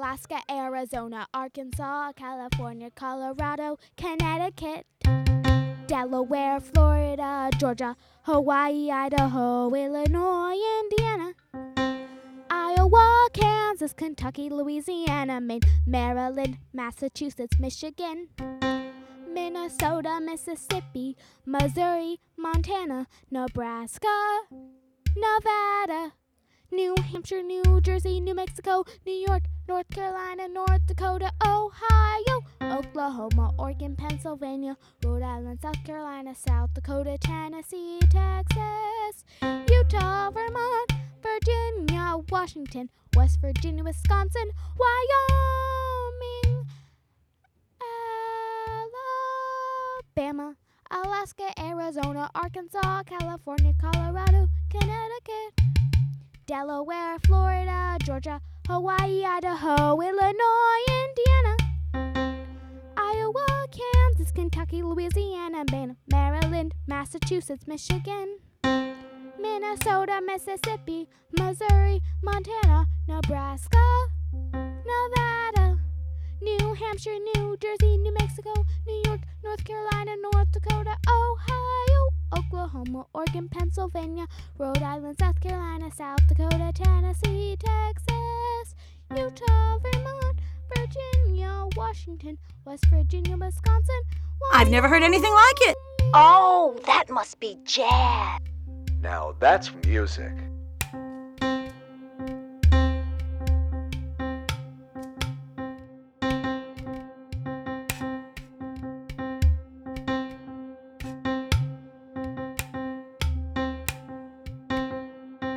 Alaska, Arizona, Arkansas, California, Colorado, Connecticut, Delaware, Florida, Georgia, Hawaii, Idaho, Illinois, Indiana, Iowa, Kansas, Kentucky, Louisiana, Maine, Maryland, Massachusetts, Michigan, Minnesota, Mississippi, Missouri, Montana, Nebraska, Nevada, New Hampshire, New Jersey, New Mexico, New York, North Carolina, North Dakota, Ohio, Oklahoma, Oregon, Pennsylvania, Rhode Island, South Carolina, South Dakota, Tennessee, Texas, Utah, Vermont, Virginia, Washington, West Virginia, Wisconsin, Wyoming, Alabama, Alaska, Arizona, Arkansas, California, Colorado, Connecticut, Delaware, Florida, Georgia, Hawaii, Idaho, Illinois, Indiana, Iowa, Kansas, Kentucky, Louisiana, Maine, Maryland, Massachusetts, Michigan, Minnesota, Mississippi, Missouri, Montana, Nebraska, Nevada, New Hampshire, New Jersey, New Mexico, New York, North Carolina, North Dakota, Ohio, Oklahoma, Oregon, Pennsylvania, Rhode Island, South Carolina, South Dakota, Tennessee, Texas, Utah, Vermont, Virginia, Washington, West Virginia, Wisconsin, Wyoming. I've never heard anything like it. Oh, that must be jazz. Now that's music.